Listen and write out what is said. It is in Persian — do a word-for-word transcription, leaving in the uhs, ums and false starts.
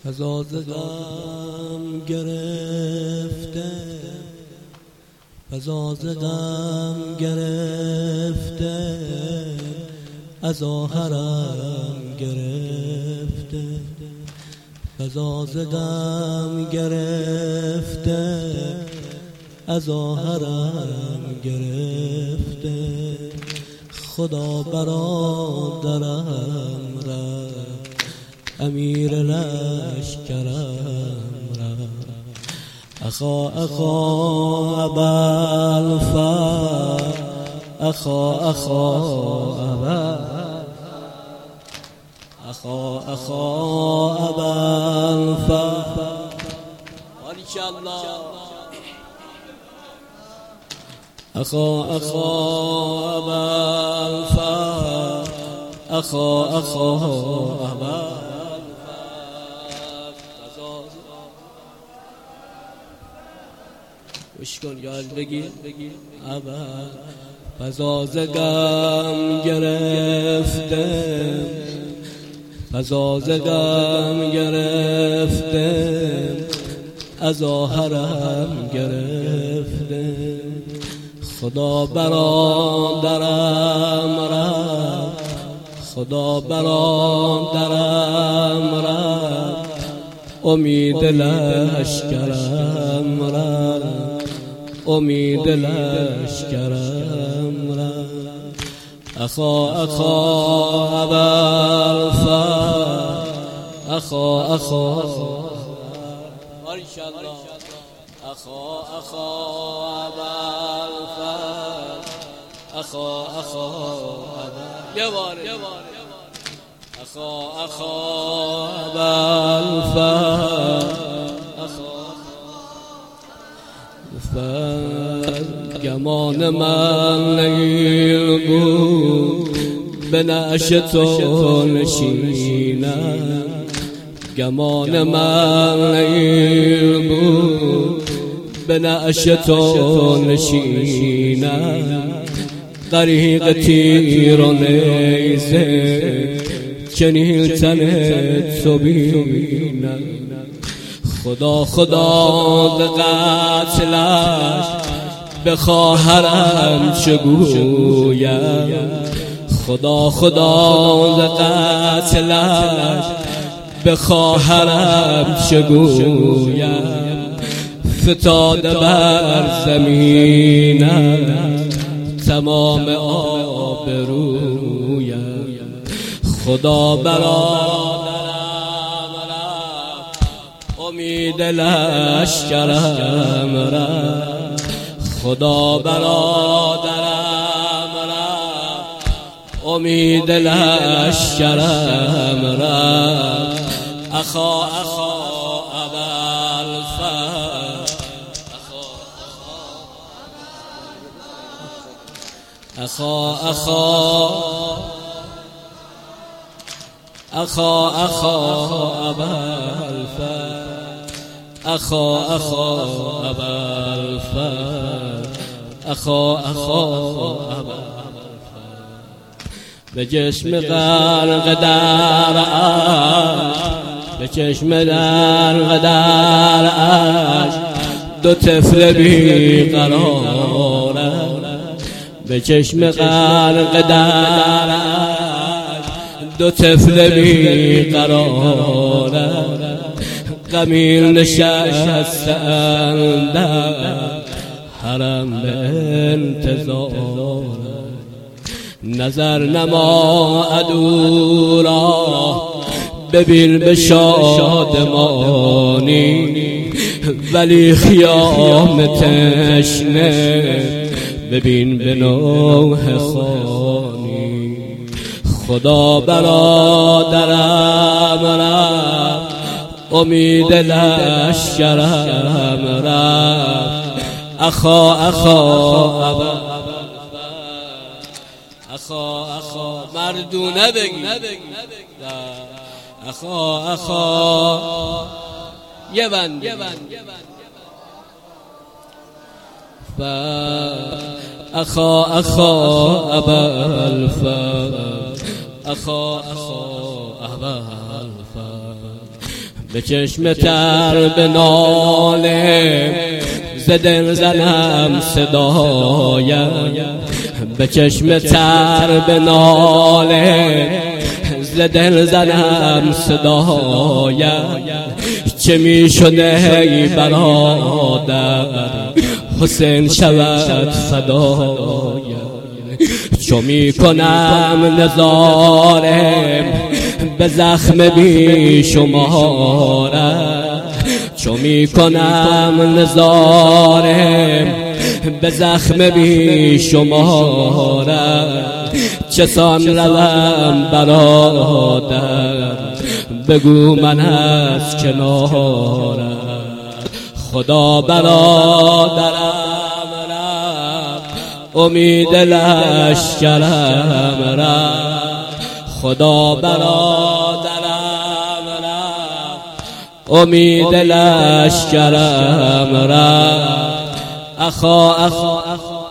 فزاز غم گرفته، فزاز غم گرفته، از آهرم گرفته، فزاز غم گرفته، از آهرم گرفته. خدا برادرم رفت، امیر لشکرم رفت. اخا اخا ابوالفضل، اخا اخا ابوالفضل، اخا اخا ابوالفضل. ماشاءالله. اخا اخا ابوالفضل، اخا اخا ابوالفضل. گوش کن یاد بگیر اول. فزاز غم گرفته، فزاز غم گرفته، از آهرم گرفته. خدا برادرم رفت، خدا برادرم رفت، امید لشکرم رفت، امید لشکرم رفت. اخا اخا ابوالفضل، اخا اخا ماشاءالله. اخا اخا ابوالفضل، اخا اخا یه بار اخا اخا ابوالفضل، گمان من نیل بود، به نعش تو نشینم. گمان من نیل بود، به نعش تو نشینم. غریق تیر و نیزه، چنین تن تو بینم. خدا خدا به قتلش، به خواهرم چه گویم. خدا خدا به قتلش، به خواهرم چه گویم. فتاده بر زمینم تمام آبرویم. خدا برادرم رفت، امید لشکرم رفت. خدا برادرم رفت، امید لشکرم رفت. اخا اخا ابوالفضل، اخا اخا اخا اخا ابوالفضل، اخا اخا ابوالفضل، اخا اخا ابوالفضل. به چشم غرق در عشق، به چشم غرق در عشق، دو طفل بیقرارم. به چشم غرق در عشق، دو طفل بیقرارم. غمین نشستند در حرم به انتظارم. نظر نما عدو را، ببین به شادمانی. ولی خیام تشنه، ببین به نوح خوانی. خدا برادرم رفت، امید لشکرم رفت. اخا اخا اخا اخا مردونه بگی. اخا اخا یه بند اخا اخا ابوالفضل، اخا اخا ابوالفضل. به چشم تر به ناله ز دل زنم صدایم، به چشم تر به ناله ز دل زنم صدایم. چه می شده ای برادر حسین شود فدایم، چو می کنم نظاره به زخم بی شمارم، چو می کنم نظاره به زخم بی شمارم. چه سان روم برادر بگو من از کنارم، خدا برادرم رفت امید لشکرم رفت، خدا برادرم رفت امید لشکرم رفت. اخا اخا اخا